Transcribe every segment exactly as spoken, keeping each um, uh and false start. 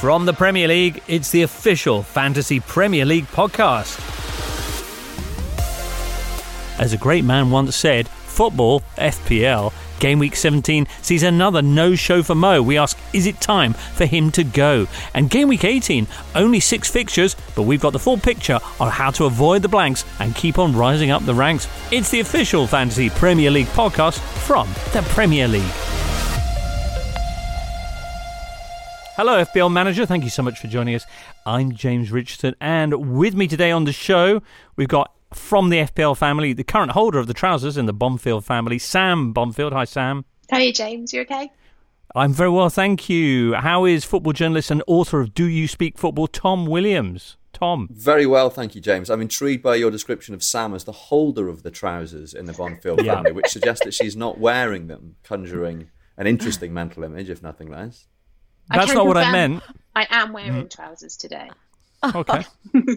From the Premier League, it's the official Fantasy Premier League podcast. As a great man once said, football, F P L, Game Week seventeen sees another no-show for Mo. We ask, is it time for him to go? And Game Week eighteen, only six fixtures, but we've got the full picture on how to avoid the blanks and keep on rising up the ranks. It's the official Fantasy Premier League podcast from the Premier League. Hello, F P L Manager. Thank you so much for joining us. I'm James Richardson, and with me today on the show, we've got from the F P L family, the current holder of the trousers in the Bonfield family, Sam Bonfield. Hi, Sam. Hey, James. You okay? I'm very well, thank you. How is football journalist and author of Do You Speak Football, Tom Williams? Tom. Very well, thank you, James. I'm intrigued by your description of Sam as the holder of the trousers in the Bonfield Yeah. family, which suggests that she's not wearing them, conjuring an interesting mental image, if nothing less. That's I not what I confirm meant. I am wearing Mm. trousers today. Okay.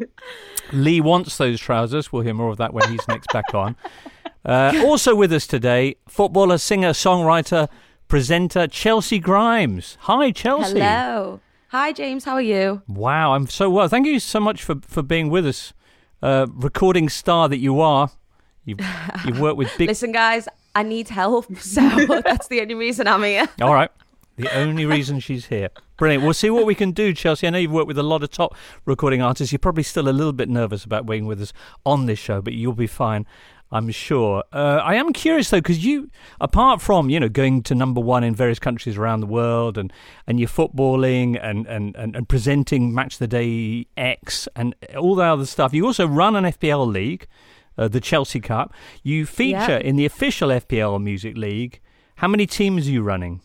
Lee wants those trousers. We'll hear more of that when he's next back on. Uh, also with us today, footballer, singer, songwriter, presenter, Chelsea Grimes. Hi, Chelsea. Hello. Hi, James. How are you? Wow, I'm so well. Thank you so much for, for being with us. Uh, recording star that you are. You've, you've worked with big... Listen, guys, I need help, so that's the only reason I'm here. All right. The only reason she's here. Brilliant. We'll see what we can do, Chelsea. I know you've worked with a lot of top recording artists. You're probably still a little bit nervous about being with us on this show, but you'll be fine, I'm sure. Uh, I am curious, though, because you, apart from, you know, going to number one in various countries around the world and, and you're footballing and, and, and, and presenting Match of the Day X and all that other stuff, you also run an F P L league, uh, the Chelsea Cup. You feature Yeah. in the official F P L Music League. How many teams are you running?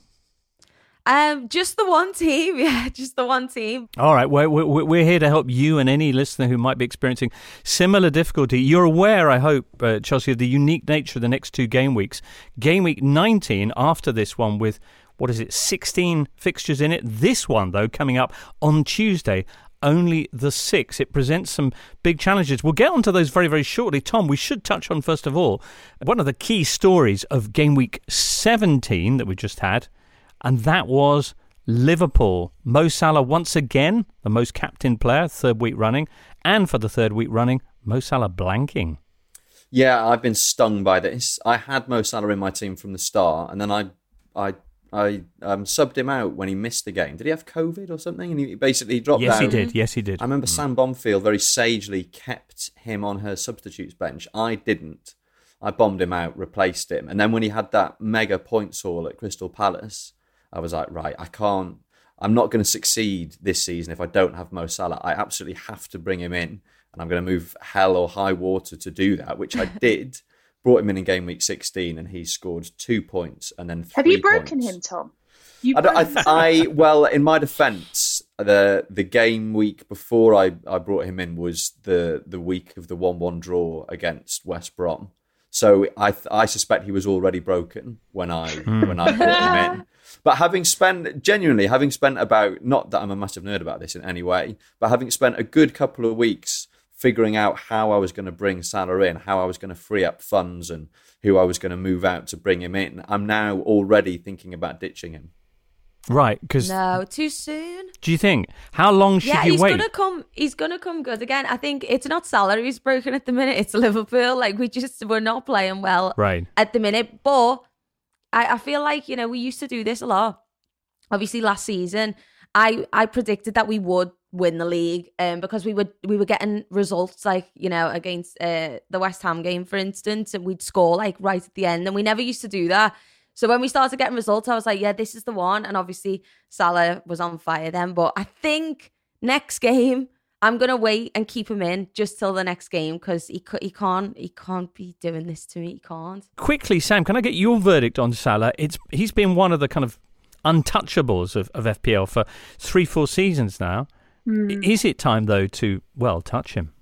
Um, just the one team, yeah, just the one team. All right, we're, we're, we're here to help you and any listener who might be experiencing similar difficulty. You're aware, I hope, uh, Chelsea, of the unique nature of the next two game weeks. Game week nineteen, after this one, with, what is it, sixteen fixtures in it. This one, though, coming up on Tuesday, only the sixth. It presents some big challenges. We'll get onto those very, very shortly. Tom, we should touch on, first of all, one of the key stories of game week seventeen that we just had, and that was Liverpool. Mo Salah once again, the most captain player, third week running, and for the third week running, Mo Salah blanking. Yeah, I've been stung by this. I had Mo Salah in my team from the start, and then I I, I um, subbed him out when he missed the game. Did he have COVID or something? And he basically dropped Yes, out. he did. Yes, he did. I remember Mm. Sam Bonfield very sagely kept him on her substitutes bench. I didn't. I bombed him out, replaced him. And then when he had that mega points haul at Crystal Palace, I was like, right, I can't, I'm not going to succeed this season if I don't have Mo Salah. I absolutely have to bring him in, and I'm going to move hell or high water to do that, which I did. Brought him in in game week sixteen, and he scored two points and then three Have you broken points. him, Tom? You I, don't- I, broke- I well, in my defence, the the game week before I, I brought him in was the the week of the one one draw against West Brom. So I I suspect he was already broken when I when I brought him in. But having spent genuinely having spent about, not that I'm a massive nerd about this in any way, but having spent a good couple of weeks figuring out how I was going to bring Salah in, how I was going to free up funds, and who I was going to move out to bring him in, I'm now already thinking about ditching him. Right, because No, too soon. do you think? How long should Yeah, you he's wait? gonna come. He's gonna come good again. I think it's not Salah who's broken at the minute. It's Liverpool. Like we just we're not playing well Right. at the minute. But I, I feel like, you know, we used to do this a lot. Obviously, last season, I I predicted that we would win the league, um, because we would we were getting results like, you know, against uh, the West Ham game, for instance, and we'd score like right at the end, and we never used to do that. So when we started getting results, I was like, yeah, this is the one. And obviously, Salah was on fire then. But I think next game, I'm gonna wait and keep him in just till the next game, because he he can't he can't be doing this to me. He can't. Quickly, Sam, can I get your verdict on Salah? It's he's been one of the kind of untouchables of, of F P L for three, four seasons now. Mm. Is it time, though, to, well, touch him?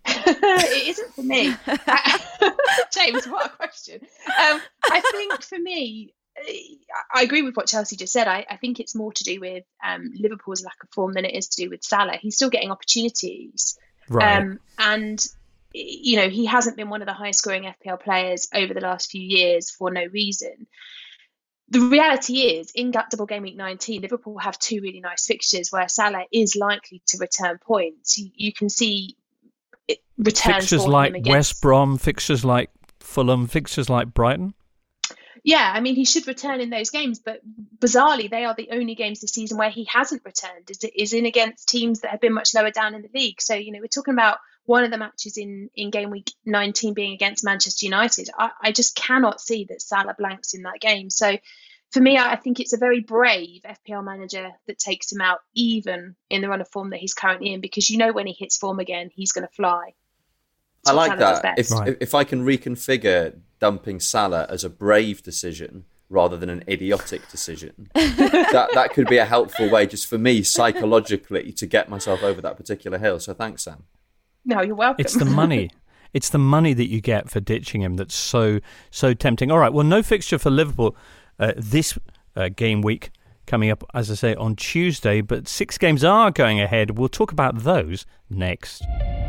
It isn't for me. James, what a question. Um, I think for me, I agree with what Chelsea just said. I, I think it's more to do with um, Liverpool's lack of form than it is to do with Salah. He's still getting opportunities. Right. Um, and, you know, he hasn't been one of the highest scoring F P L players over the last few years for no reason. the reality is, in that double game week nineteen, Liverpool have two really nice fixtures where Salah is likely to return points. You, you can see it returns fixtures for like him against West Brom, fixtures like Fulham, fixtures like Brighton. Yeah, I mean, he should return in those games, but bizarrely, they are the only games this season where he hasn't returned, is, is in against teams that have been much lower down in the league. So, you know, we're talking about one of the matches in, in game week nineteen being against Manchester United. I, I just cannot see that Salah blanks in that game. So for me, I think it's a very brave F P L manager that takes him out, even in the run of form that he's currently in, because you know when he hits form again, he's going to fly. I like Salah that. If, Right. if I can reconfigure dumping Salah as a brave decision rather than an idiotic decision, that that could be a helpful way just for me psychologically to get myself over that particular hill. So thanks, Sam. No, you're welcome. It's the money. It's the money that you get for ditching him that's so so tempting. All right, well, no fixture for Liverpool uh, this uh, game week coming up, as I say, on Tuesday, but six games are going ahead. We'll talk about those next.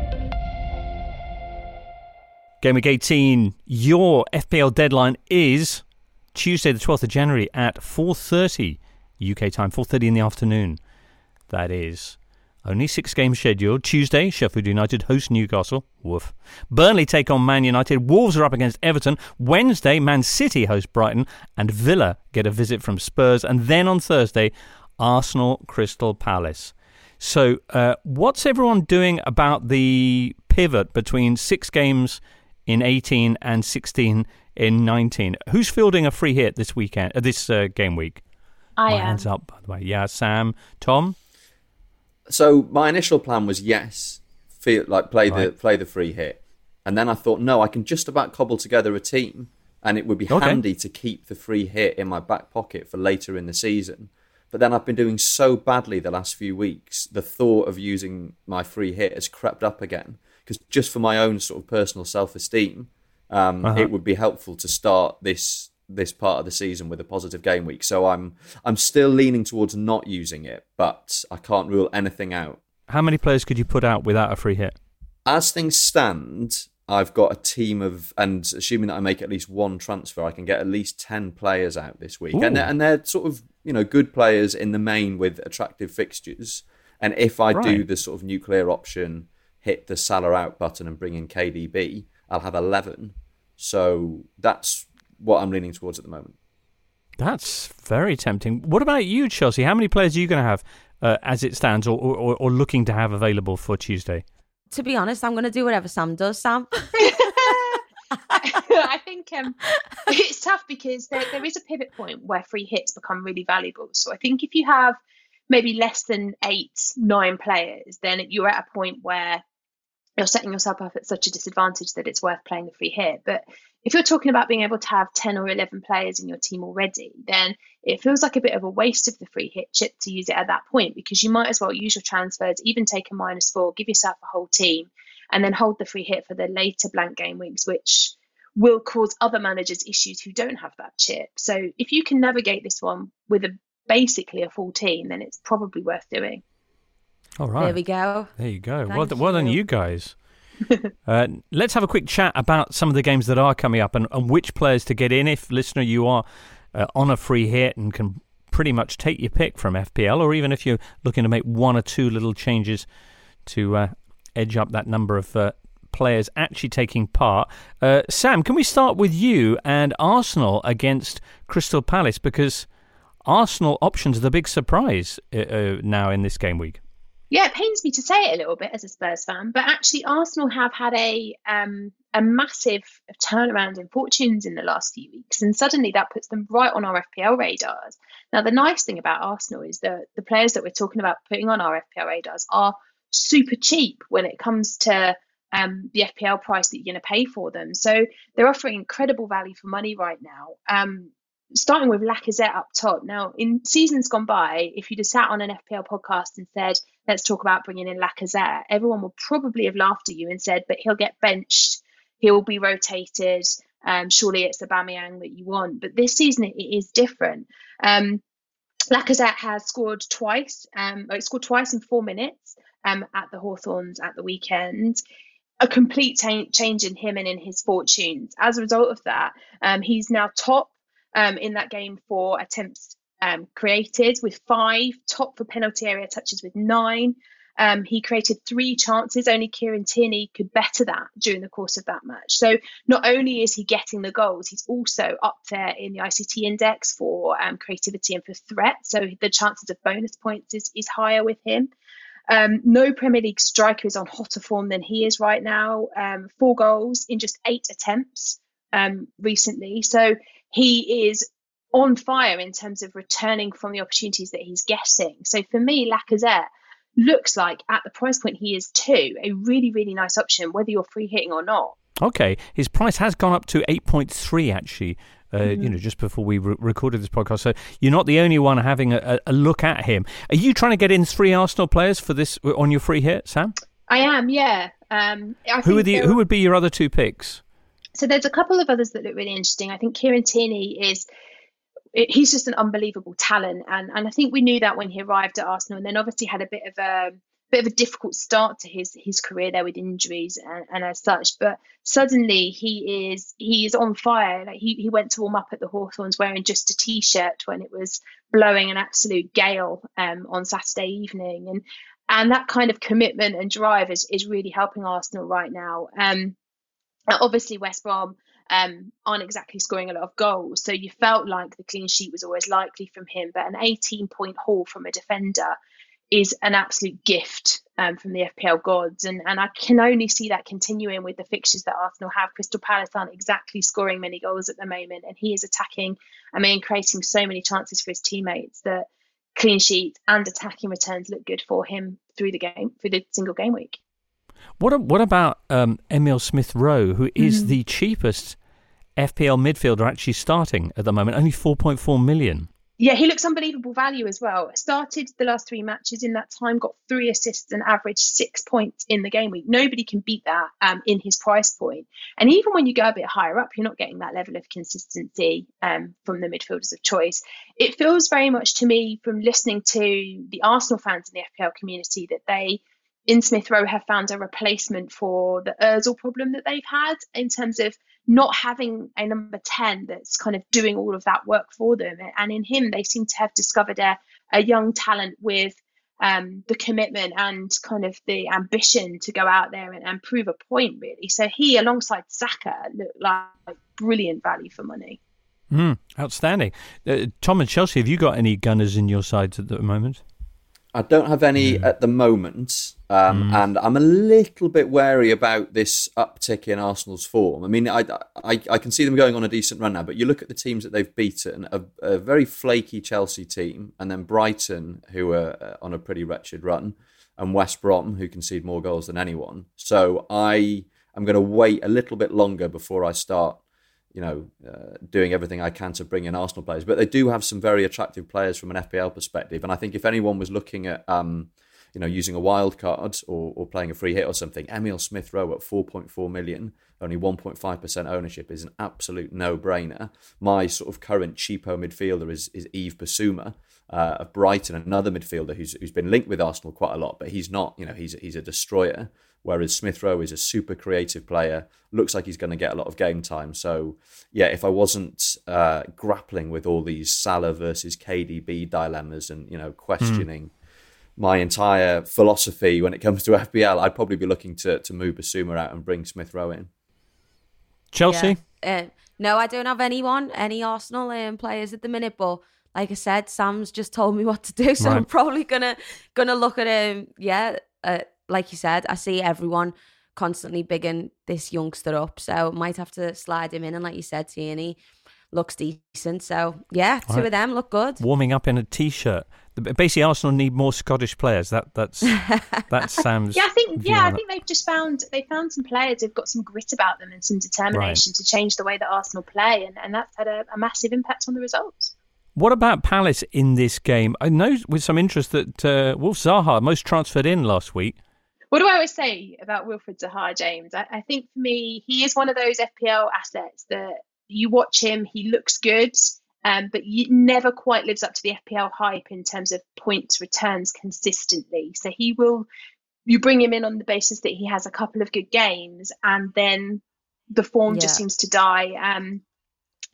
Game week eighteen, your F P L deadline is Tuesday the twelfth of January at four thirty U K time, four thirty in the afternoon. That is. Only six games scheduled. Tuesday, Sheffield United host Newcastle. Woof. Burnley take on Man United. Wolves are up against Everton. Wednesday, Man City host Brighton. And Villa get a visit from Spurs. And then on Thursday, Arsenal Crystal Palace. So uh, what's everyone doing about the pivot between six games in eighteen and sixteen in nineteen? Who's fielding a free hit this weekend? Uh, this uh, game week? I My am. hands up, by the way. Yeah, Sam. Tom? So my initial plan was yes, feel like play the Right. play the free hit, and then I thought no, I can just about cobble together a team, and it would be Okay. handy to keep the free hit in my back pocket for later in the season. But then I've been doing so badly the last few weeks, the thought of using my free hit has crept up again. Because just for my own sort of personal self-esteem, um, Uh-huh. it would be helpful to start this this part of the season with a positive game week. So I'm I'm still leaning towards not using it, but I can't rule anything out. How many players could you put out without a free hit? As things stand, I've got a team of, and assuming that I make at least one transfer, I can get at least ten players out this week. And Ooh. they're, and they're sort of, you know, good players in the main with attractive fixtures. And if I do Right. the sort of nuclear option, hit the Salah out button and bring in K D B, I'll have eleven. So that's what I'm leaning towards at the moment. That's very tempting. What about you, Chelsea? How many players are you going to have uh, as it stands or, or, or looking to have available for Tuesday? To be honest, I'm going to do whatever Sam does, Sam. I think um, it's tough because there, there is a pivot point where free hits become really valuable. So I think if you have maybe less than eight, nine players, then you're at a point where you're setting yourself up at such a disadvantage that it's worth playing the free hit. But if you're talking about being able to have ten or eleven players in your team already, then it feels like a bit of a waste of the free hit chip to use it at that point, because you might as well use your transfers, even take a minus four, give yourself a whole team, and then hold the free hit for the later blank game weeks, which will cause other managers issues who don't have that chip. So if you can navigate this one with a basically a full team, then it's probably worth doing. All right. There we go. There you go. Thank Well, well done, you. you guys. uh, let's have a quick chat about some of the games that are coming up and, and which players to get in. If, listener, you are uh, on a free hit and can pretty much take your pick from F P L, or even if you're looking to make one or two little changes to uh, edge up that number of uh, players actually taking part. Uh, Sam, can we start with you and Arsenal against Crystal Palace? Because Arsenal options are the big surprise uh, uh, now in this game week. Yeah, it pains me to say it a little bit as a Spurs fan, but actually Arsenal have had a um, a massive turnaround in fortunes in the last few weeks, and suddenly that puts them right on our F P L radars. Now, the nice thing about Arsenal is that the players that we're talking about putting on our F P L radars are super cheap when it comes to um, the F P L price that you're going to pay for them. So they're offering incredible value for money right now. Um, starting with Lacazette up top. Now, in seasons gone by, if you'd have sat on an F P L podcast and said, let's talk about bringing in Lacazette, everyone would probably have laughed at you and said, but he'll get benched, he'll be rotated, um, surely it's Aubameyang that you want. But this season, it is different. Um, Lacazette has scored twice, um, oh, scored twice in four minutes um, at the Hawthorns at the weekend. A complete t- change in him and in his fortunes. As a result of that, um, he's now top um, in that game for attempts um, created with five, top for penalty area touches with nine. Um, he created three chances. Only Kieran Tierney could better that during the course of that match. So not only is he getting the goals, he's also up there in the I C T index for um, creativity and for threat. So the chances of bonus points is, is higher with him. Um, no Premier League striker is on hotter form than he is right now. Um, four goals in just eight attempts um, recently. So he is on fire in terms of returning from the opportunities that he's getting. So for me, Lacazette looks like at the price point he is too, a really, really nice option, whether you're free hitting or not. Okay, his price has gone up to eight point three actually, uh, mm-hmm. you know, just before we re- recorded this podcast. So you're not the only one having a, a look at him. Are you trying to get in three Arsenal players for this on your free hit, Sam? I am, yeah. Um, I who, are the, there... who would be your other two picks? So there's a couple of others that look really interesting. I think Kieran Tierney is... he's just an unbelievable talent, and and I think we knew that when he arrived at Arsenal, and then obviously had a bit of a bit of a difficult start to his his career there with injuries and, and as such. But suddenly he is he is on fire. Like he he went to warm up at the Hawthorns wearing just a t-shirt when it was blowing an absolute gale um, on Saturday evening, and and that kind of commitment and drive is is really helping Arsenal right now. Um, obviously West Brom um, aren't exactly scoring a lot of goals, so you felt like the clean sheet was always likely from him, but an eighteen point haul from a defender is an absolute gift um, from the F P L gods, and, and I can only see that continuing with the fixtures that Arsenal have. Crystal Palace aren't exactly scoring many goals at the moment, and he is attacking, I mean, creating so many chances for his teammates that clean sheet and attacking returns look good for him through the game, through the single game week. What what about um, Emile Smith-Rowe, who is mm-hmm. the cheapest F P L midfielder actually starting at the moment, only four point four million? Yeah, he looks unbelievable value as well. Started the last three matches in that time, got three assists and averaged six points in the game week. Nobody can beat that um, in his price point. And even when you go a bit higher up, you're not getting that level of consistency um, from the midfielders of choice. It feels very much to me from listening to the Arsenal fans in the F P L community that they, in Smith Rowe, have found a replacement for the Ozil problem that they've had in terms of not having a number ten that's kind of doing all of that work for them. And in him, they seem to have discovered a, a young talent with um, the commitment and kind of the ambition to go out there and, and prove a point, really. So he, alongside Saka, looked like brilliant value for money. Mm, outstanding. Uh, Tom and Chelsea, have you got any gunners in your sides at the moment? I don't have any mm. at the moment, um, mm. and I'm a little bit wary about this uptick in Arsenal's form. I mean, I, I, I can see them going on a decent run now, but you look at the teams that they've beaten, a, a very flaky Chelsea team, and then Brighton, who are on a pretty wretched run, and West Brom, who concede more goals than anyone. So I am going to wait a little bit longer before I start you know, uh, doing everything I can to bring in Arsenal players. But they do have some very attractive players from an F P L perspective. And I think if anyone was looking at, um, you know, using a wild card or, or playing a free hit or something, Emile Smith-Rowe at four point four million, only one point five percent ownership is an absolute no-brainer. My sort of current cheapo midfielder is, is Yves Bissouma uh, of Brighton, another midfielder who's who's been linked with Arsenal quite a lot, but he's not, you know, he's he's a destroyer. Whereas Smith-Rowe is a super creative player, looks like he's going to get a lot of game time. So, yeah, if I wasn't uh, grappling with all these Salah versus K D B dilemmas and, you know, questioning mm. my entire philosophy when it comes to F P L, I'd probably be looking to, to move Bissouma out and bring Smith-Rowe in. Chelsea? Yeah. Uh, no, I don't have anyone, any Arsenal um, players at the minute, but like I said, Sam's just told me what to do, so right. I'm probably gonna gonna look at him. Um, yeah, uh, like you said, I see everyone constantly bigging this youngster up, so might have to slide him in. And like you said, Tierney looks decent. So yeah, two right. of them look good. Warming up in a t-shirt. Basically, Arsenal need more Scottish players. That that's that's Sam's. Yeah, I think yeah, I think they've just found they found some players who've got some grit about them and some determination right. to change the way that Arsenal play, and, and that's had a, a massive impact on the results. What about Palace in this game? I know with some interest that uh, Wilf Zaha most transferred in last week. What do I always say about Wilfried Zaha, James? I, I think for me, he is one of those F P L assets that you watch him, he looks good, um, but he never quite lives up to the F P L hype in terms of points returns consistently. So he will, you bring him in on the basis that he has a couple of good games and then the form yeah. just seems to die. Um,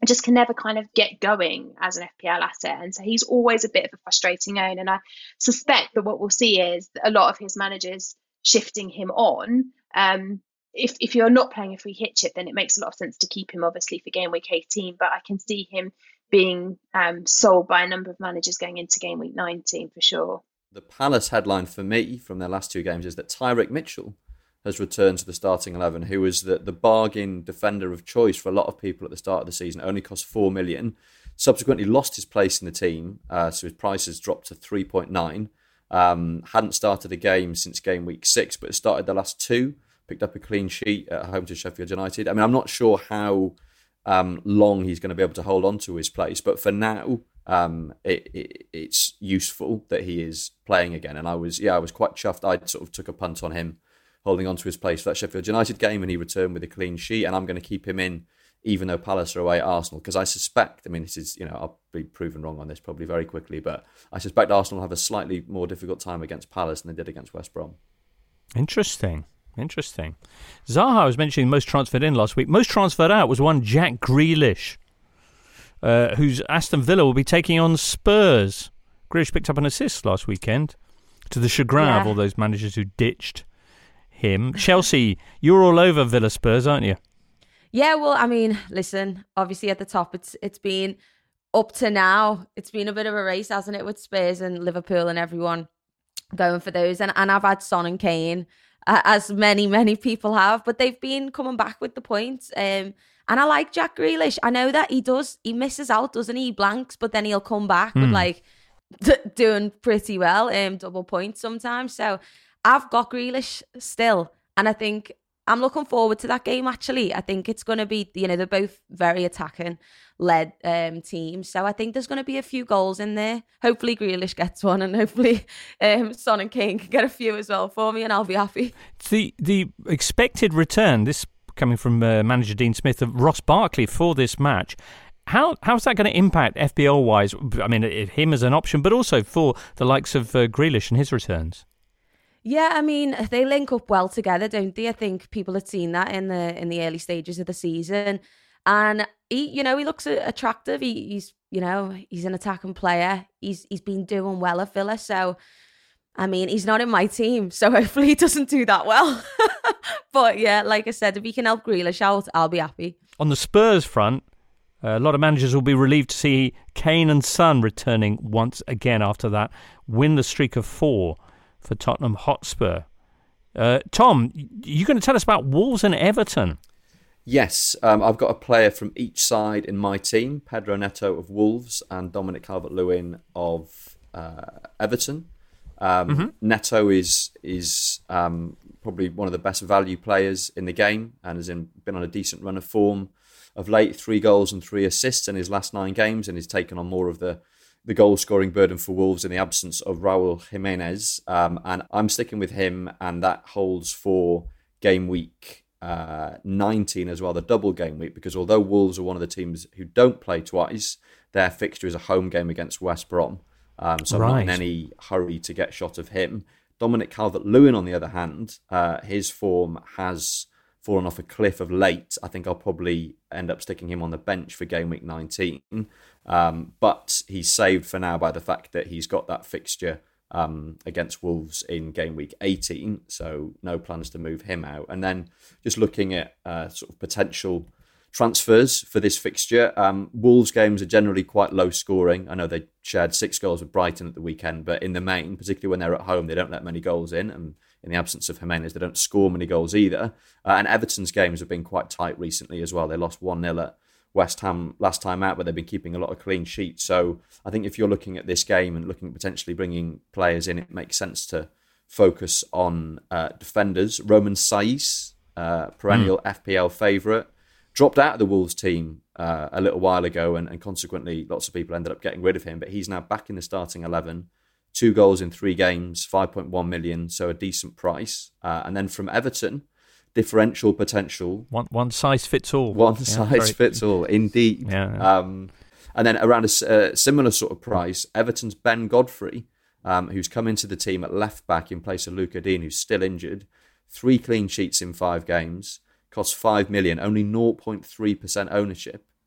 just can never kind of get going as an F P L asset. And so he's always a bit of a frustrating own. And I suspect that what we'll see is a lot of his managers shifting him on. Um, if, if you're not playing a free hit chip, then it makes a lot of sense to keep him, obviously, for game week eighteen. But I can see him being um, sold by a number of managers going into game week nineteen for sure. The Palace headline for me from their last two games is that Tyrick Mitchell has returned to the starting eleven, who was the, the bargain defender of choice for a lot of people at the start of the season. It only cost four million dollars. Subsequently lost his place in the team, uh, so his price has dropped to three point nine. Um, hadn't started a game since game week six, but has started the last two. Picked up a clean sheet at home to Sheffield United. I mean, I'm not sure how um, long he's going to be able to hold on to his place, but for now, um, it, it, it's useful that he is playing again. And I was, yeah, I was quite chuffed. I sort of took a punt on him holding on to his place for that Sheffield United game, and he returned with a clean sheet. And I'm going to keep him in, even though Palace are away at Arsenal, because I suspect, I mean, this is, you know, I'll be proven wrong on this probably very quickly, but I suspect Arsenal will have a slightly more difficult time against Palace than they did against West Brom. Interesting. Interesting. Zaha was mentioning most transferred in last week. Most transferred out was one Jack Grealish, uh, whose Aston Villa will be taking on Spurs. Grealish picked up an assist last weekend, to the chagrin yeah. of all those managers who ditched him. Chelsea, you're all over Villa Spurs, aren't you? Yeah, well, I mean, listen, obviously at the top, it's it's been up to now. It's been a bit of a race, hasn't it, with Spurs and Liverpool and everyone going for those. And, and I've had Son and Kane, uh, as many, many people have, but they've been coming back with the points. Um, and I like Jack Grealish. I know that he does, he misses out, doesn't he? He blanks, but then he'll come back mm. with like d- doing pretty well, um, double points sometimes. So I've got Grealish still. And I think I'm looking forward to that game, actually. I think it's going to be, you know, they're both very attacking-led um, teams. So I think there's going to be a few goals in there. Hopefully Grealish gets one, and hopefully um, Son and Kane can get a few as well for me, and I'll be happy. The the expected return, this coming from uh, manager Dean Smith, of Ross Barkley for this match, how how's that going to impact F B L-wise? I mean, him as an option, but also for the likes of uh, Grealish and his returns. Yeah, I mean, they link up well together, don't they? I think people had seen that in the in the early stages of the season. And he, you know, he looks attractive. He, he's, you know, he's an attacking player. He's he's been doing well at Villa. So, I mean, he's not in my team, so hopefully he doesn't do that well. But yeah, like I said, if he can help Grealish out, I'll be happy. On the Spurs front, a lot of managers will be relieved to see Kane and Son returning once again after that win the streak of four for Tottenham Hotspur. Uh, Tom, you're going to tell us about Wolves and Everton. Yes, um, I've got a player from each side in my team, Pedro Neto of Wolves and Dominic Calvert-Lewin of uh, Everton. Um, mm-hmm. Neto is is um, probably one of the best value players in the game and has in, been on a decent run of form of late, three goals and three assists in his last nine games, and he's taken on more of the the goal-scoring burden for Wolves in the absence of Raul Jimenez. Um, and I'm sticking with him, and that holds for game week uh, nineteen as well, the double game week, because although Wolves are one of the teams who don't play twice, their fixture is a home game against West Brom. Um, so right. I'm not in any hurry to get shot of him. Dominic Calvert-Lewin, on the other hand, uh, his form has fallen off a cliff of late. I think I'll probably end up sticking him on the bench for game week nineteen. Um, but he's saved for now by the fact that he's got that fixture um, against Wolves in game week eighteen. So no plans to move him out. And then just looking at uh, sort of potential transfers for this fixture, um, Wolves games are generally quite low scoring. I know they shared six goals with Brighton at the weekend, but in the main, particularly when they're at home, they don't let many goals in. And in the absence of Jimenez, they don't score many goals either. Uh, and Everton's games have been quite tight recently as well. They lost one nil at West Ham last time out, but they've been keeping a lot of clean sheets. So I think if you're looking at this game and looking at potentially bringing players in, it makes sense to focus on uh, defenders. Roman Saiz, uh, perennial mm. F P L favourite, dropped out of the Wolves team uh, a little while ago, and, and consequently lots of people ended up getting rid of him. But he's now back in the starting eleven. Two goals in three games, five point one million, so a decent price. Uh, and then from Everton, differential potential. One one size fits all. One yeah, size very... fits all, indeed. Yeah, yeah. Um, and then around a uh, similar sort of price, Everton's Ben Godfrey, um, who's come into the team at left back in place of Luca Dean, who's still injured. Three clean sheets in five games, costs five million, only zero point three percent ownership.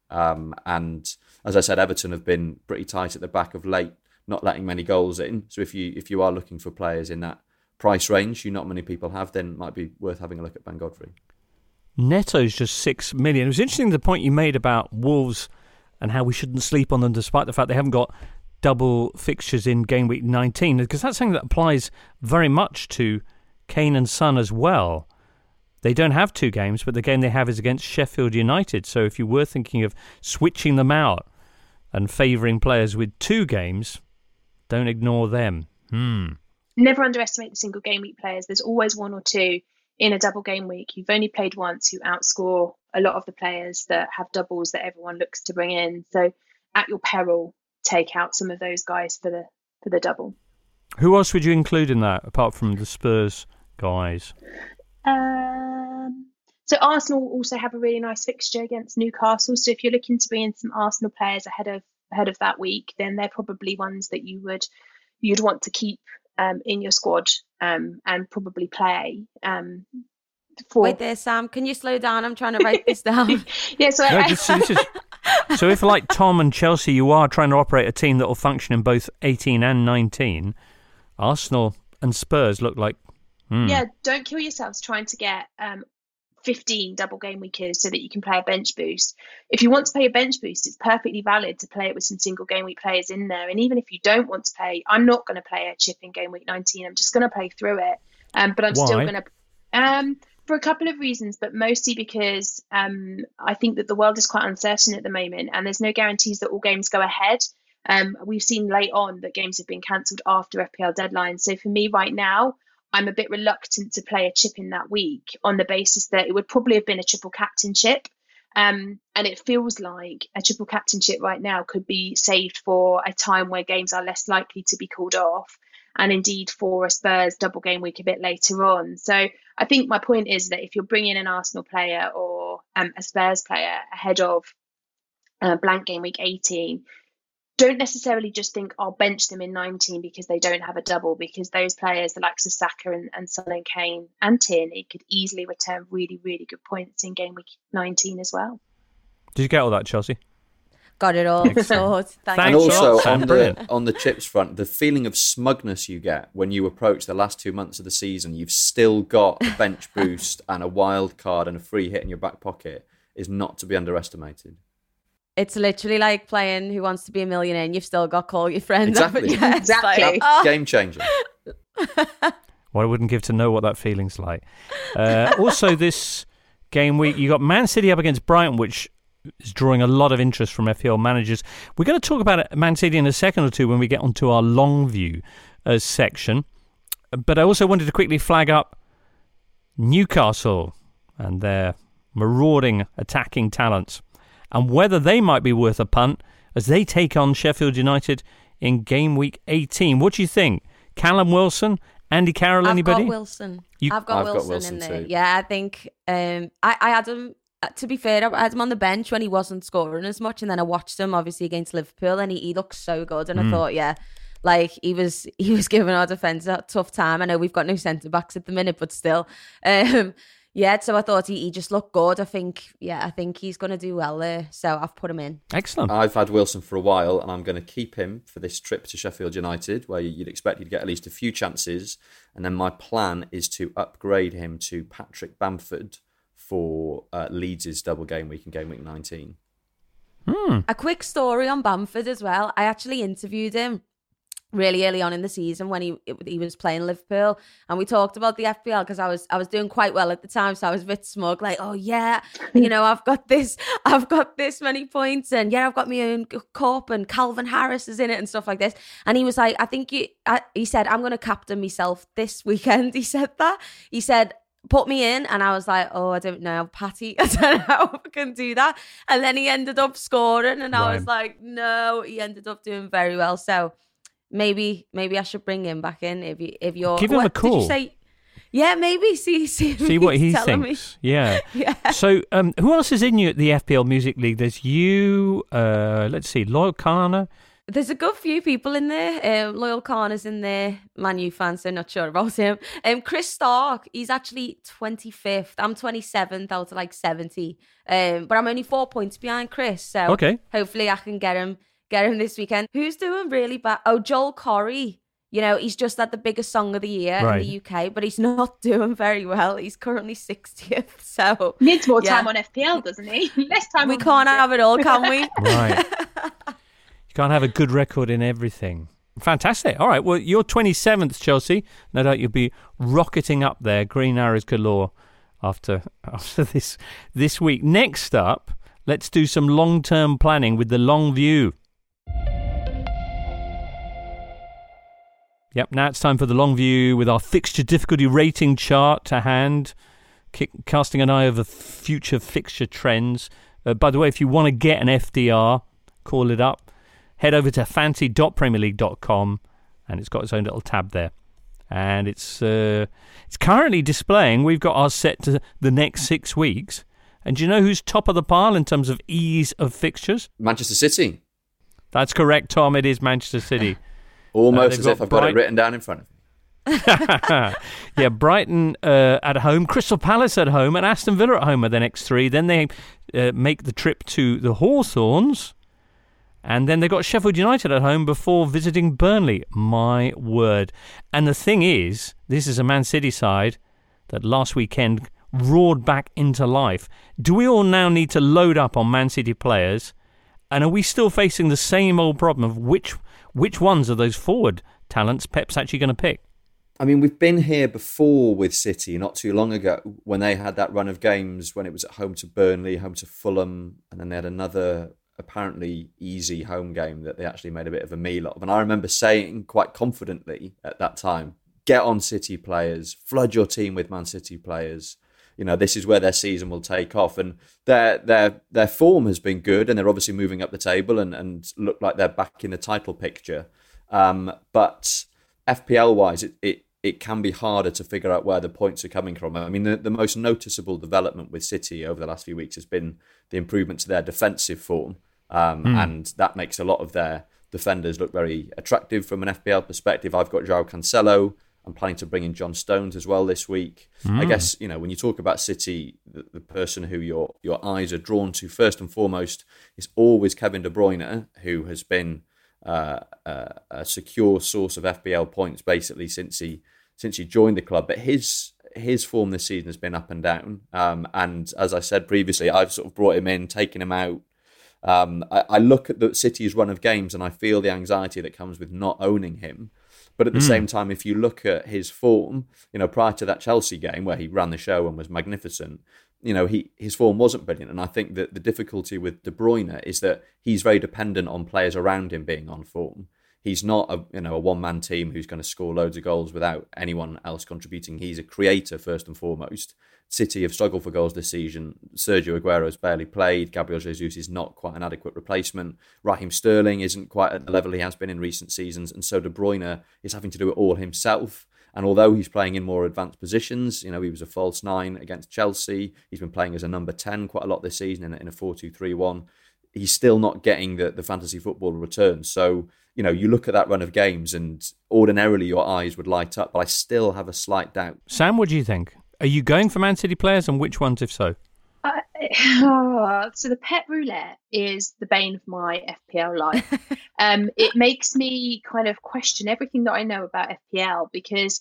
Um, and as I said, Everton have been pretty tight at the back of late, not letting many goals in. So if you if you are looking for players in that price range, you not many people have, then it might be worth having a look at Ben Godfrey. Neto's just six million. It was interesting the point you made about Wolves and how we shouldn't sleep on them despite the fact they haven't got double fixtures in game week nineteen, because that's something that applies very much to Kane and Son as well. They don't have two games, but the game they have is against Sheffield United. So if you were thinking of switching them out and favouring players with two games, don't ignore them. Hmm. Never underestimate the single game week players. There's always one or two in a double game week. You've only played once who outscore a lot of the players that have doubles that everyone looks to bring in. So at your peril, take out some of those guys for the for the double. Who else would you include in that apart from the Spurs guys? Um, so Arsenal also have a really nice fixture against Newcastle. So if you're looking to bring in some Arsenal players ahead of ahead of that week, then they're probably ones that you would you'd want to keep um, in your squad um, and probably play. Um, for... Wait there, Sam. Can you slow down? I'm trying to write this down. yeah. So no, I... this, this is... So if, like Tom and Chelsea, you are trying to operate a team that will function in both eighteen and nineteen, Arsenal and Spurs look like... Hmm. Yeah, don't kill yourselves trying to get um, fifteen double game weekers so that you can play a bench boost. If you want to play a bench boost, it's perfectly valid to play it with some single game week players in there. And even if you don't want to play, I'm not going to play a chip in game week nineteen. I'm just going to play through it. Um, but I'm Why? still going to... Um, for a couple of reasons, but mostly because um, I think that the world is quite uncertain at the moment and there's no guarantees that all games go ahead. Um, we've seen late on that games have been cancelled after F P L deadline. So for me right now, I'm a bit reluctant to play a chip in that week on the basis that it would probably have been a triple captainship. Um, and it feels like a triple captainship right now could be saved for a time where games are less likely to be called off, and indeed for a Spurs double game week a bit later on. So I think my point is that if you're bringing an Arsenal player or um, a Spurs player ahead of uh, blank game week eighteen, don't necessarily just think I'll bench them in nineteen because they don't have a double, because those players, the likes of Saka and, and Son and Kane and Tierney, could easily return really, really good points in game week nineteen as well. Did you get all that, Chelsea? Got it all. So, thank And you. also Sam, on the brilliant. on the chips front, the feeling of smugness you get when you approach the last two months of the season, you've still got a bench boost and a wild card and a free hit in your back pocket, is not to be underestimated. It's literally like playing Who Wants to Be a Millionaire and you've still got call your friends. Exactly. Up and Exactly. Like, oh. Game changer. Well, I wouldn't give to know what that feeling's like. Uh, also, this game week, you got Man City up against Brighton, which is drawing a lot of interest from F P L managers. We're going to talk about Man City in a second or two when we get onto our long view uh, section. But I also wanted to quickly flag up Newcastle and their marauding attacking talents, and whether they might be worth a punt as they take on Sheffield United in game week eighteen. What do you think? Callum Wilson, Andy Carroll, I've anybody? got Wilson. You- I've got I've got Wilson, Wilson in there. too. Yeah, I think um, I, I had him, to be fair, I had him on the bench when he wasn't scoring as much, and then I watched him obviously against Liverpool and he, he looked so good, and Mm. I thought, yeah, like he was he was giving our defence a tough time. I know we've got no centre-backs at the minute, but still. Um, yeah, so I thought he, he just looked good. I think, yeah, I think he's going to do well there. So I've put him in. Excellent. I've had Wilson for a while, and I'm going to keep him for this trip to Sheffield United, where you'd expect he'd get at least a few chances. And then my plan is to upgrade him to Patrick Bamford for uh, Leeds' double game week in game week nineteen. Hmm. A quick story on Bamford as well. I actually interviewed him really early on in the season when he he was playing Liverpool, and we talked about the F P L because I was I was doing quite well at the time, so I was a bit smug, like, oh yeah, you know, I've got this I've got this many points, and yeah, I've got my own cup, and Calvin Harris is in it and stuff like this. And he was like, I think you I, he said, I'm going to captain myself this weekend. He said that he said, put me in, and I was like, oh, I don't know, Patty, I don't know how I can do that. And then he ended up scoring, and I Right. was like, no, he ended up doing very well. So maybe maybe I should bring him back in if you if you're Give him what a call. Did you say? Yeah, maybe see see, See what he telling thinks. Yeah. Me. Yeah. So, um, who else is in you at the F P L Music League? There's you, uh, let's see, Lloyd Kana, There's a good few people in there. Um, Loyal Corner's in there. Man U fans, so not sure about him. Um, Chris Stark, he's actually twenty-fifth. I'm twenty-seventh out of like seventy. Um, but I'm only four points behind Chris. So okay. hopefully I can get him get him this weekend. Who's doing really bad? Oh, Joel Corey. You know, he's just had the biggest song of the year right. in the U K, but he's not doing very well. He's currently sixtieth. So needs more yeah. time on F P L, doesn't he? Less time. We on can't have it all, can we? Right. You can't have a good record in everything. Fantastic. All right. Well, you're twenty-seventh, Chelsea. No doubt you'll be rocketing up there, green arrows galore, after after this this week. Next up, let's do some long-term planning with the long view. Yep, now it's time for the long view with our fixture difficulty rating chart to hand, kick, casting an eye over future fixture trends. Uh, by the way, if you want to get an F D R, call it up. Head over to fancy dot premier league dot com and it's got its own little tab there. And it's uh, it's currently displaying, we've got ours set to the next six weeks. And do you know who's top of the pile in terms of ease of fixtures? Manchester City. That's correct, Tom. It is Manchester City. Almost uh, as if I've Bright- got it written down in front of me. Yeah, Brighton uh, at home, Crystal Palace at home, and Aston Villa at home are the next three. Then they uh, make the trip to the Hawthorns, and then they've got Sheffield United at home before visiting Burnley. My word. And the thing is, this is a Man City side that last weekend roared back into life. Do we all now need to load up on Man City players? And are we still facing the same old problem of which which ones are those forward talents Pep's actually going to pick? I mean, we've been here before with City not too long ago when they had that run of games when it was at home to Burnley, home to Fulham, and then they had another apparently easy home game that they actually made a bit of a meal of. And I remember saying quite confidently at that time, get on City players, flood your team with Man City players. You know, this is where their season will take off. And their their their form has been good, and they're obviously moving up the table and, and look like they're back in the title picture. Um, but F P L-wise, it, it, it can be harder to figure out where the points are coming from. I mean, the, the most noticeable development with City over the last few weeks has been the improvement to their defensive form. Um, mm. And that makes a lot of their defenders look very attractive from an F P L perspective. I've got Joao Cancelo. I'm planning to bring in John Stones as well this week. Mm. I guess, you know, when you talk about City, the, the person who your your eyes are drawn to first and foremost is always Kevin De Bruyne, who has been uh, uh, a secure source of F P L points basically since he since he joined the club. But his his form this season has been up and down. Um, and as I said previously, I've sort of brought him in, taken him out. Um, I, I look at the City's run of games and I feel the anxiety that comes with not owning him. But at the mm. same time, if you look at his form, you know, prior to that Chelsea game where he ran the show and was magnificent, you know, he his form wasn't brilliant. And I think that the difficulty with De Bruyne is that he's very dependent on players around him being on form. He's not a you know a one-man team who's going to score loads of goals without anyone else contributing. He's a creator first and foremost. City have struggled for goals this season. Sergio Aguero has barely played. Gabriel Jesus is not quite an adequate replacement. Raheem Sterling isn't quite at the level he has been in recent seasons. And so De Bruyne is having to do it all himself. And although he's playing in more advanced positions, you know, he was a false nine against Chelsea. He's been playing as a number ten quite a lot this season in a, in a four two three one. He's still not getting the, the fantasy football returns. So, you know, you look at that run of games and ordinarily your eyes would light up, but I still have a slight doubt. Sam, what do you think? Are you going for Man City players, and which ones, if so? Uh, oh, so the pet roulette is the bane of my F P L life. um, it makes me kind of question everything that I know about F P L because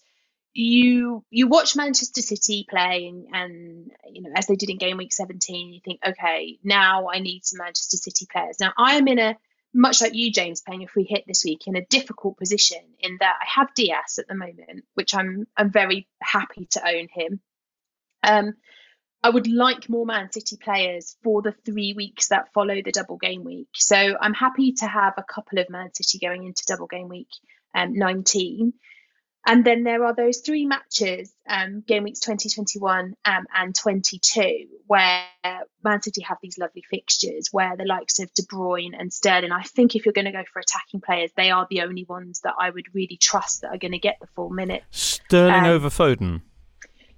you you watch Manchester City play, and, and you know as they did in game week seventeen, you think, okay, now I need some Manchester City players. Now I am in a much like you, James, playing if we hit this week in a difficult position in that I have Diaz at the moment, which I'm I'm very happy to own him. Um, I would like more Man City players for the three weeks that follow the double game week. So I'm happy to have a couple of Man City going into double game week um, nineteen. And then there are those three matches, um, game weeks twenty, twenty-one um, and twenty-two, where Man City have these lovely fixtures where the likes of De Bruyne and Sterling, I think if you're going to go for attacking players, they are the only ones that I would really trust that are going to get the full minute. Sterling um, over Foden?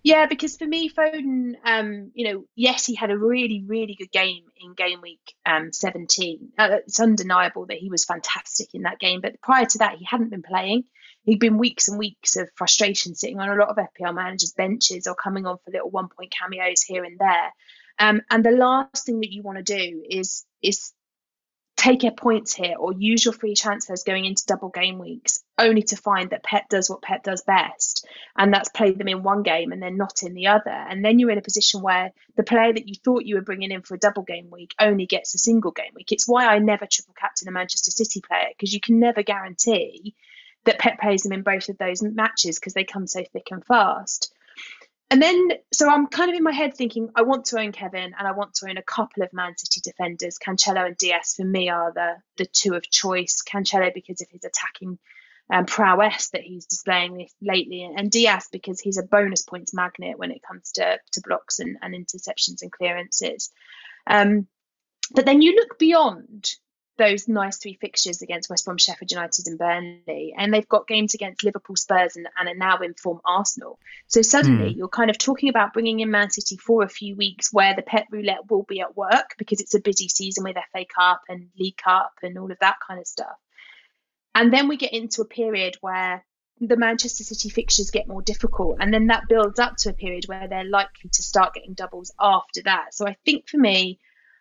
Yeah, because for me, Foden, um, you know, yes, he had a really, really good game in game week um, seventeen. Uh, it's undeniable that he was fantastic in that game. But prior to that, he hadn't been playing. He'd been weeks and weeks of frustration sitting on a lot of F P L managers' benches or coming on for little one-point cameos here and there. Um, and the last thing that you want to do is is take your points here or use your free transfers going into double game weeks only to find that Pep does what Pep does best, and that's play them in one game and then not in the other. And then you're in a position where the player that you thought you were bringing in for a double game week only gets a single game week. It's why I never triple captain a Manchester City player, because you can never guarantee that Pep plays them in both of those matches because they come so thick and fast. And then, so I'm kind of in my head thinking, I want to own Kevin and I want to own a couple of Man City defenders. Cancelo and Diaz for me are the the two of choice. Cancelo because of his attacking um, prowess that he's displaying lately, and Diaz because he's a bonus points magnet when it comes to, to blocks and, and interceptions and clearances. Um, but then you look beyond those nice three fixtures against West Brom, Sheffield United and Burnley, and they've got games against Liverpool, Spurs and, and are now in form Arsenal. So suddenly mm. you're kind of talking about bringing in Man City for a few weeks where the Pep roulette will be at work because it's a busy season with F A Cup and League Cup and all of that kind of stuff. And then we get into a period where the Manchester City fixtures get more difficult, and then that builds up to a period where they're likely to start getting doubles after that. So I think for me,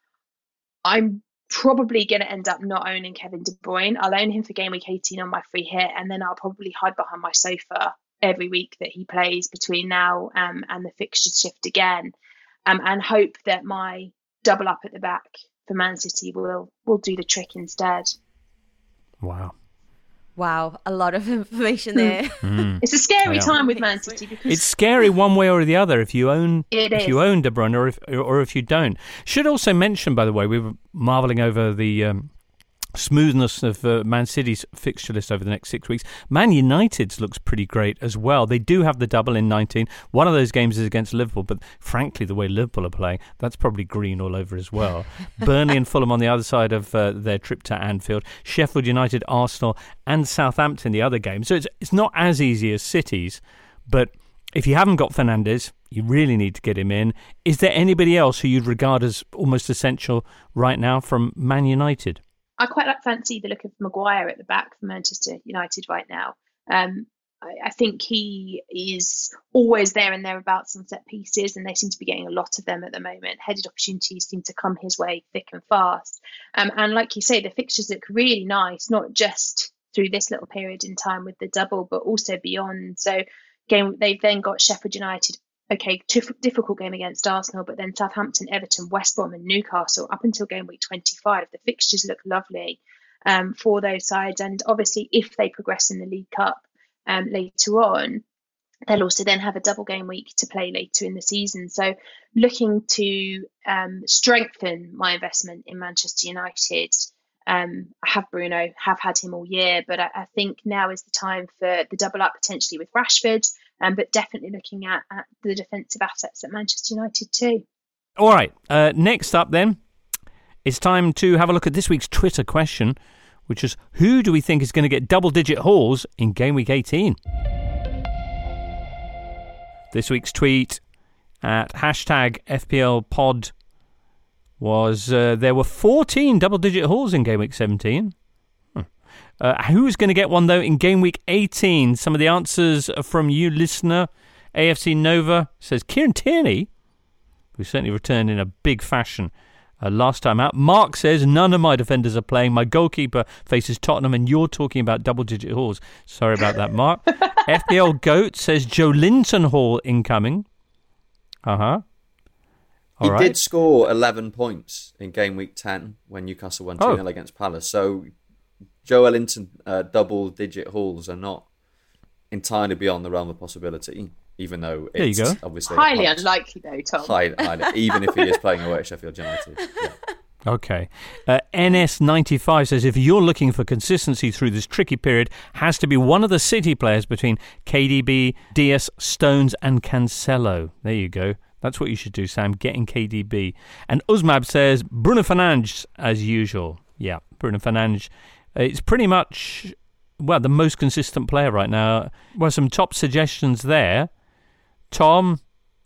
I'm probably going to end up not owning Kevin De Bruyne. I'll own him for game week eighteen on my free hit, and then I'll probably hide behind my sofa every week that he plays between now um, and the fixtures shift again, um, and hope that my double up at the back for Man City will will do the trick instead. Wow. Wow, a lot of information there. Mm. It's a scary Yeah. time with Man City because It's scary one way or the other if you own It if is. you own De Bruyne or if or if you don't. Should also mention, by the way, we were marvelling over the um, smoothness of uh, Man City's fixture list over the next six weeks. Man United's looks pretty great as well. They do have the double in nineteen. One of those games is against Liverpool, but frankly, the way Liverpool are playing, that's probably green all over as well. Burnley and Fulham on the other side of uh, their trip to Anfield. Sheffield United, Arsenal, and Southampton the other game. So it's it's not as easy as City's, but if you haven't got Fernandes, you really need to get him in. Is there anybody else who you'd regard as almost essential right now from Man United? I quite like fancy the look of Maguire at the back for Manchester United right now. Um, I, I think he is always there and thereabouts on set pieces, and they seem to be getting a lot of them at the moment. Headed opportunities seem to come his way thick and fast. Um, and like you say, the fixtures look really nice, not just through this little period in time with the double, but also beyond. So game they've then got Sheffield United. Okay, tif- difficult game against Arsenal, but then Southampton, Everton, West Brom and Newcastle up until game week twenty-five. The fixtures look lovely um, for those sides. And obviously, if they progress in the League Cup um, later on, they'll also then have a double game week to play later in the season. So looking to um, strengthen my investment in Manchester United. Um, I have Bruno, have had him all year, but I, I think now is the time for the double up potentially with Rashford. Um, but definitely looking at, at the defensive assets at Manchester United too. All right. Uh, next up, then, it's time to have a look at this week's Twitter question, which is who do we think is going to get double-digit hauls in game week eighteen? This week's tweet at hashtag F P L pod was uh, there were fourteen double-digit hauls in game week seventeen. Uh, who's going to get one, though, in game week eighteen? Some of the answers are from you, listener. A F C Nova says Kieran Tierney, who certainly returned in a big fashion uh, last time out. Mark says none of my defenders are playing. My goalkeeper faces Tottenham, and you're talking about double-digit hauls. Sorry about that, Mark. F P L Goat says Joe Linton haul incoming. Uh-huh. He All right. did score eleven points in game week ten when Newcastle won two nil Oh. against Palace. So Joe Ellington uh, double-digit hauls are not entirely beyond the realm of possibility, even though There you it's go. obviously Highly a unlikely though, Tom. Highly, highly, even if he is playing away at Sheffield United. Yeah. Okay. Uh, N S ninety-five says, if you're looking for consistency through this tricky period, has to be one of the City players between K D B, Diaz, Stones and Cancelo. There you go. That's what you should do, Sam, getting K D B. And Uzmab says, Bruno Fernandes, as usual. Yeah, Bruno Fernandes. It's pretty much, well, the most consistent player right now. Well, some top suggestions there. Tom,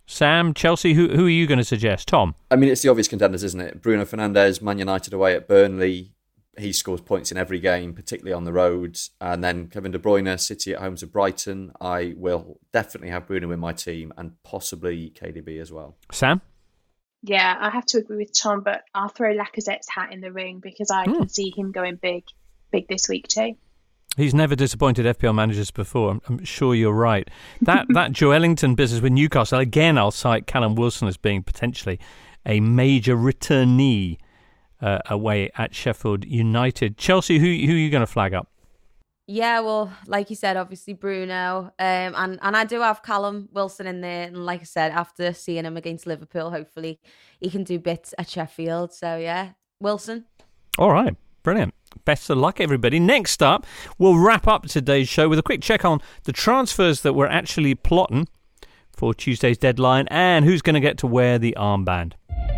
Sam, Chelsea, who who are you going to suggest? Tom? I mean, it's the obvious contenders, isn't it? Bruno Fernandes, Man United away at Burnley. He scores points in every game, particularly on the road. And then Kevin De Bruyne, City at home to Brighton. I will definitely have Bruno in my team and possibly K D B as well. Sam? Yeah, I have to agree with Tom, but I'll throw Lacazette's hat in the ring because I mm. can see him going big, big this week too. He's never disappointed F P L managers before. I'm, I'm sure you're right. That that Joelinton business with Newcastle, again, I'll cite Callum Wilson as being potentially a major returnee uh, away at Sheffield United. Chelsea, who who are you going to flag up? Yeah, well, like you said, obviously Bruno, um, and and I do have Callum Wilson in there. And like I said, after seeing him against Liverpool, hopefully he can do bits at Sheffield. So yeah, Wilson. All right, brilliant. Best of luck, everybody. Next up, we'll wrap up today's show with a quick check on the transfers that we're actually plotting for Tuesday's deadline and who's going to get to wear the armband.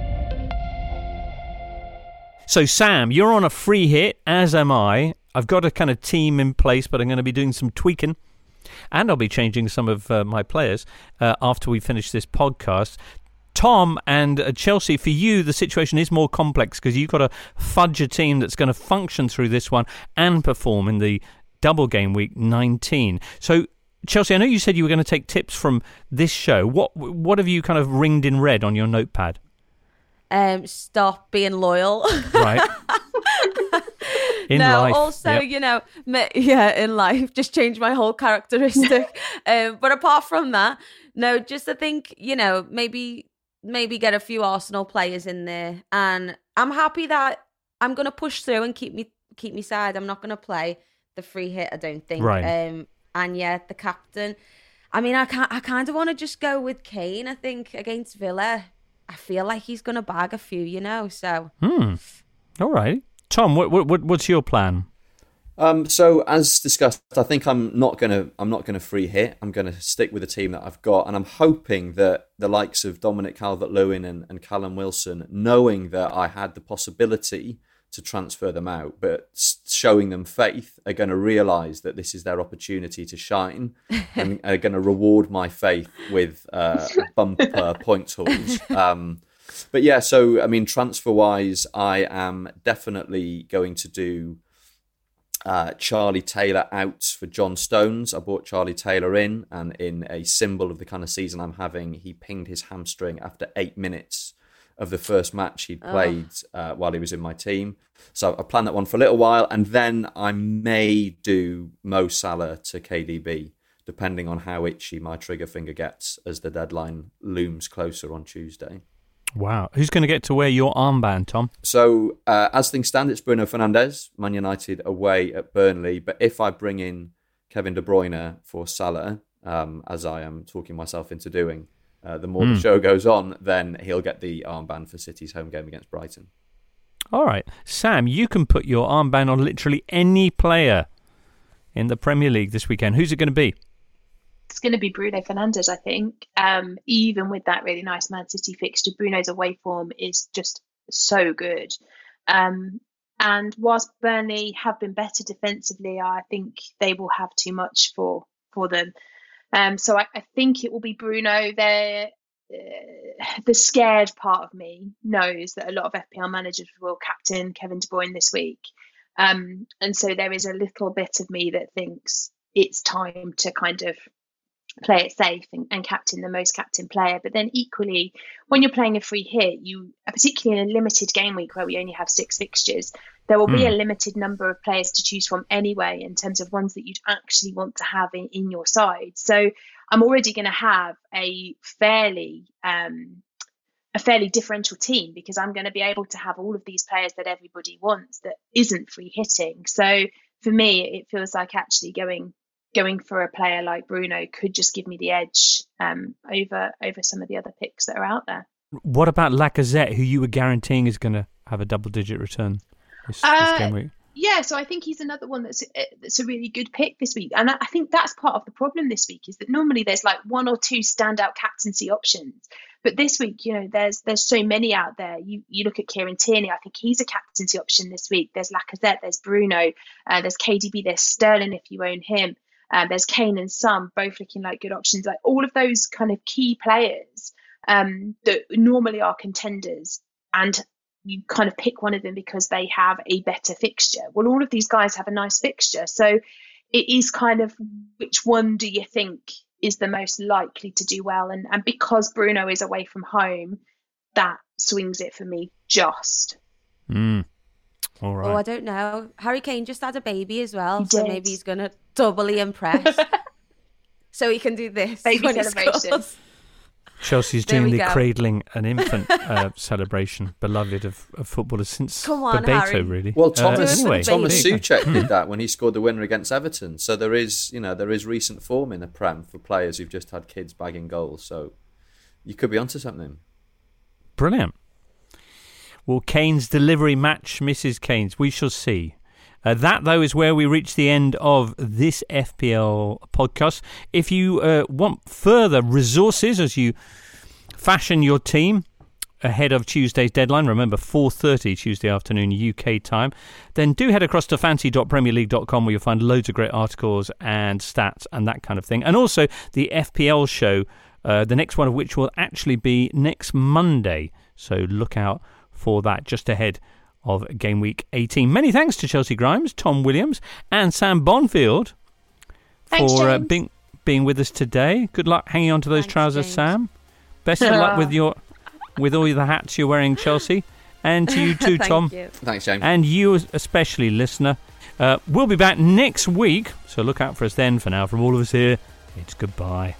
So, Sam, you're on a free hit, as am I. I've got a kind of team in place, but I'm going to be doing some tweaking. And I'll be changing some of uh, my players uh, after we finish this podcast. Tom and uh, Chelsea, for you, the situation is more complex because you've got to fudge a team that's going to function through this one and perform in the double game week nineteen. So, Chelsea, I know you said you were going to take tips from this show. What what have you kind of ringed in red on your notepad? Um, stop being loyal. Right. In no, life. also, Yep. you know, yeah, in life, just change my whole characteristic. um, but apart from that, no, just I think, you know, maybe maybe get a few Arsenal players in there. And I'm happy that I'm going to push through and keep me keep me side. I'm not going to play the free hit, I don't think. Right. Um, and yeah, the captain. I mean, I can't, I kind of want to just go with Kane, I think, against Villa. I feel like he's going to bag a few, you know, so. Hmm. All right. Tom, what, what what's your plan? Um, so as discussed, I think I'm not gonna I'm not gonna free hit. I'm gonna stick with the team that I've got, and I'm hoping that the likes of Dominic Calvert-Lewin and, and Callum Wilson, knowing that I had the possibility to transfer them out, but showing them faith, are going to realise that this is their opportunity to shine, and are going to reward my faith with uh, bumper point hauls. Um, but yeah, so I mean, transfer-wise, I am definitely going to do uh, Charlie Taylor out for John Stones. I brought Charlie Taylor in, and in a symbol of the kind of season I'm having, he pinged his hamstring after eight minutes of the first match he'd played oh. uh, while he was in my team. So I planned that one for a little while, and then I may do Mo Salah to K D B, depending on how itchy my trigger finger gets as the deadline looms closer on Tuesday. Wow. Who's going to get to wear your armband, Tom? So uh, as things stand, it's Bruno Fernandes, Man United away at Burnley. But if I bring in Kevin De Bruyne for Salah, um, as I am talking myself into doing, Uh, the more mm. the show goes on, then he'll get the armband for City's home game against Brighton. All right. Sam, you can put your armband on literally any player in the Premier League this weekend. Who's it going to be? It's going to be Bruno Fernandes, I think. Um, even with that really nice Man City fixture, Bruno's away form is just so good. Um, and whilst Burnley have been better defensively, I think they will have too much for, for them. Um, so I, I think it will be Bruno. There, uh, the scared part of me knows that a lot of F P L managers will captain Kevin De Bruyne this week, um, and so there is a little bit of me that thinks it's time to kind of play it safe and, and captain the most captain player. But then equally, when you're playing a free hit, you, particularly in a limited game week where we only have six fixtures, there will mm. be a limited number of players to choose from anyway, in terms of ones that you'd actually want to have in, in your side. So I'm already going to have a fairly um, a fairly differential team, because I'm going to be able to have all of these players that everybody wants that isn't free hitting. So for me, it feels like actually going going for a player like Bruno could just give me the edge um, over over some of the other picks that are out there. What about Lacazette, who you were guaranteeing is going to have a double-digit return this, uh, this game week? Yeah, so I think he's another one that's that's a really good pick this week. And I think that's part of the problem this week, is that normally there's like one or two standout captaincy options. But this week, you know, there's there's so many out there. You you look at Kieran Tierney, I think he's a captaincy option this week. There's Lacazette, there's Bruno, uh, there's K D B, there's Sterling if you own him. Uh, there's Kane and Son, both looking like good options. Like all of those kind of key players um, that normally are contenders, and you kind of pick one of them because they have a better fixture. Well, all of these guys have a nice fixture. So it is kind of, which one do you think is the most likely to do well? And, and because Bruno is away from home, that swings it for me just. Mm. All right. Oh, I don't know. Harry Kane just had a baby as well, He so did. maybe he's going to doubly impress. So he can do this. Baby when he celebration. scores. Chelsea's There doing we the go. cradling an infant uh, celebration, beloved of, of footballers since Come on, Bebeto, Harry. really. Well, Uh, Thomas anyway, Thomas there you go. Souček did that when he scored the winner against Everton. So there is, you know, there is recent form in the Prem for players who've just had kids bagging goals. So you could be onto something. Brilliant. Well, Kane's delivery match, Missus Kane's. We shall see. Uh, that, though, is where we reach the end of this F P L podcast. If you uh, want further resources as you fashion your team ahead of Tuesday's deadline, remember four thirty Tuesday afternoon U K time, then do head across to fancy dot premier league dot com where you'll find loads of great articles and stats and that kind of thing. And also the F P L show, uh, the next one of which will actually be next Monday. So look out for that just ahead of game week eighteen. Many thanks to Chelsea Grimes, Tom Williams and Sam Bonfield Thanks, for uh, James. being being with us today. Good luck hanging on to those Thanks, trousers, James. Sam. Best of luck with your with all the hats you're wearing, Chelsea, and to you too, Thank Tom, you. Thanks, James. and you especially, listener. Uh, we'll be back next week, so look out for us then. For now, from all of us here, it's goodbye.